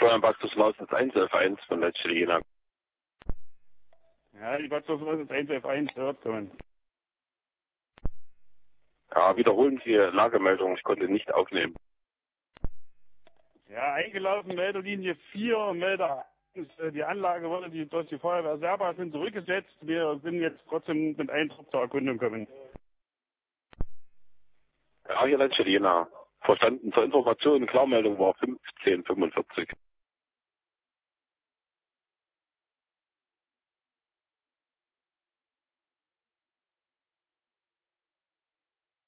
Steuern Baxus Lausitz 1 F1 von Letzte Jena. Ja, die Baxus Lausitz 1 F1 hört kommen. Ja, wiederholen Sie Lagemeldung, ich konnte nicht aufnehmen. Ja, eingelaufen, Melderlinie 4, Melder 1. Die Anlage wurde durch die Feuerwehr Serba sind zurückgesetzt. Wir sind jetzt trotzdem mit Eindruck zur Erkundung gekommen. Ja, hier Letzte Jena. Verstanden zur Information, Klarmeldung war 1545.